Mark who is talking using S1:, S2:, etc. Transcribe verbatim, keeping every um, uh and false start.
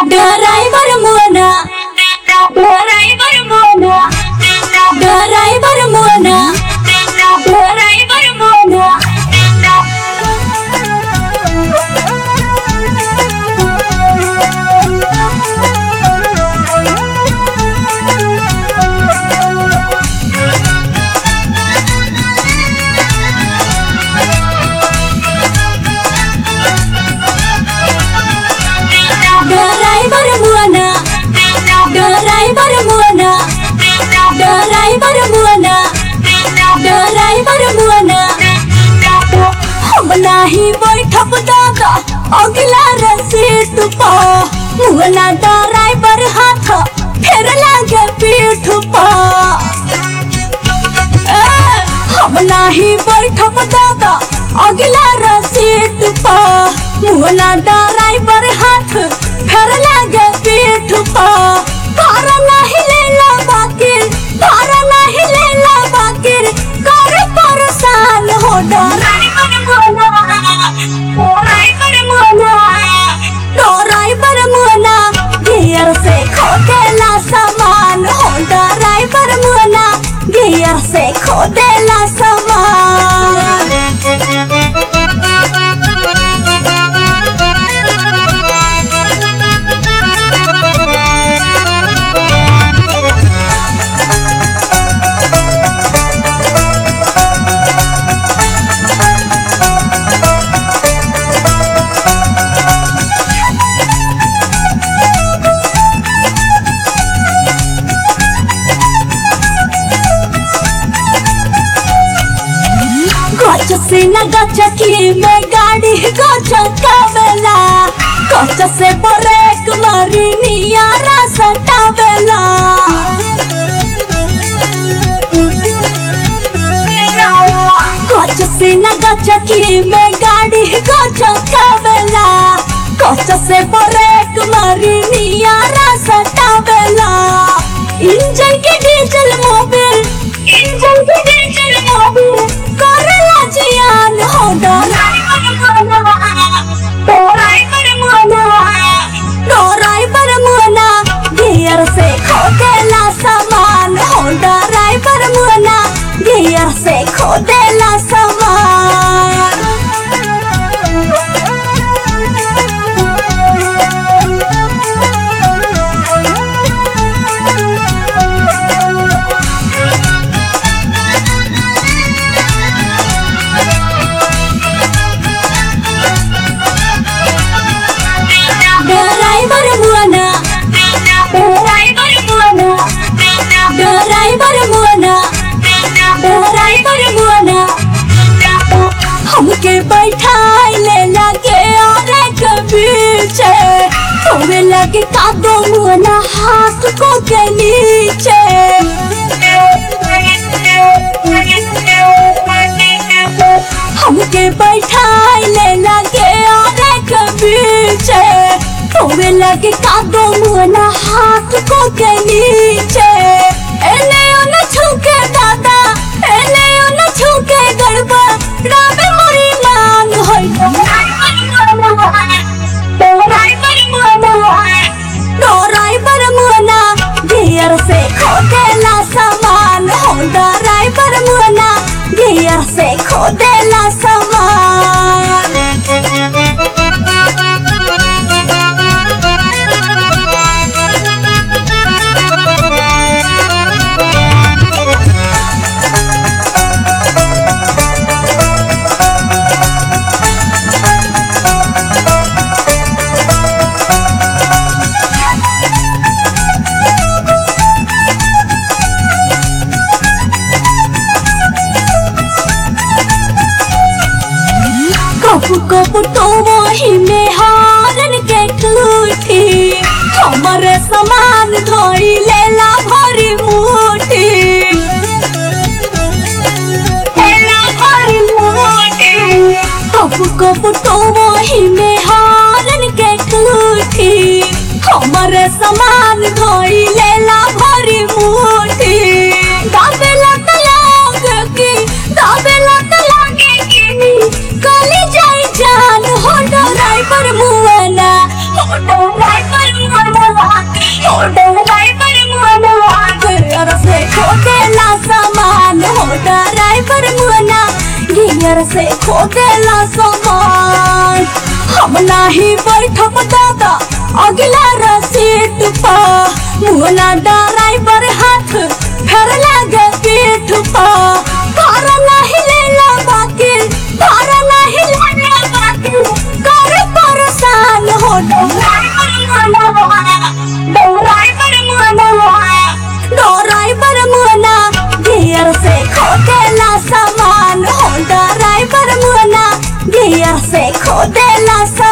S1: Driver मोना driver मोना driver मोना ड्राइवर मोना ड्राइवर मोना ड्राइवर मोना ड्राइवर मोना ड्राइवर मोना हम नाही बैठब दादा अगला रसीट पा मुना ड्राइवर हाथ फेर लागे पीठ पा हम नाही बैठब दादा अगला रसीट पा मुना ड्राइवर हाथ फेर लागे पीठ पा भाड़ा नहीं लेला बाकिर भाड़ा नहीं लेला बाकिर कर परेशान हो ड्राइवर मोना ड्राइवर मोना ड्राइवर मोना गियर से खोदेला सामान हो ड्राइवर मोना गियर से खोदेला सामान गच से न गचकी में गाड़ी गचकावेला गच से ब्रेक मारी नियारा सटावेला गच से न गचकी में गाड़ी गचकावेला गच से ब्रेक मारी नियारा सटावेला इंजन के डीजल मोबिल इंजन के डीजल मोबिल करला जियान हो ड्राइवर मोना ड्राइवर मोना ड्राइवर मोना गियर से खोदेला सामान हो ड्राइवर मोना गियर से खोदेला सामान ड्राइवर मोना ड्राइवर मोना ड्राइवर मोना ड्राइवर मोना हमके बैठाई ले लगे और एक पीछे तुम्हें लगे कादो मोना हाथ को के नीचे हमके बैठाई ले लगे और एक पीछे तुम्हें लगे कादो मोना हाथ को के नीचे एने ओने छूके दादा एने ओने छूके गड़बा रावे मोरी मान होई ड्राइवर मोना ड्राइवर मोना ड्राइवर मोना गियर से खोदेला सामान हो ड्राइवर मोना गियर से खोदेला सामान कब तो वही में हारन के टूटी हमारे सामान धोई लेला भरी मुठी लेला भरी मुठी कब कब तो वही में हारन के टूटी हमारे सामान धोई लेला भरी मुठी दाबेला तलाक की दाबेला तलाक की कली जाई जान हो ड्राइवर मोना हो ड्राइवर मोना गियर से खोदेला सामान। हम नाही बैठब दादा अगला रसीट पा, मुना ड्राइवर हाथ फेर लागे पीठ पा। भाड़ा नहीं लेला बाकी, भाड़ा नहीं लेला बाकी, कर परेशान हो ड्राइवर मुना गियर से खोदेला सामान। हो ड्राइवर मुना गियर से खोदेला सामान।